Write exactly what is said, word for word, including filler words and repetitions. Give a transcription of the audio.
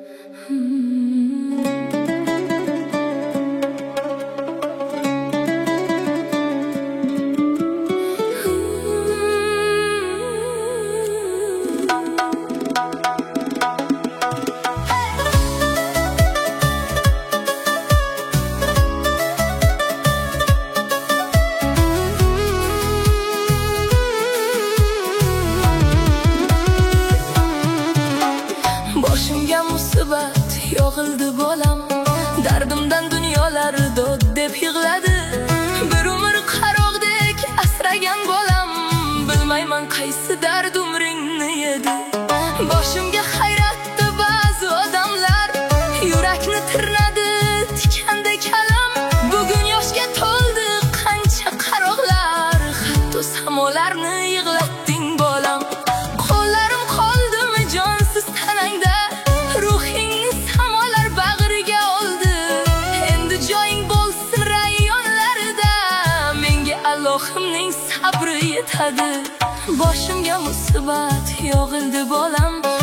Boshimga musibat yog'ildi bolam, dardimdan dunyolar dod deb yig'ladi. Bir umr qaroqdek asragan bolam, bilmayman qaysi dard umringni yedi. Boshimga hayratdi ba'zi odamlar, yurakni tirnadi tikanda kalam. Bugun yoshga to'ldi qancha qaroqlar, hatto samolarni yig'latding bolam. Qo'llarim qoldimi jonsiz tanangda, ruhingni samolar bag'riga oldi. Endi joying bo'lsin rayonlarida, menga Allohimning sabri yetadi. Boshimga musibat yog'ildi bolam,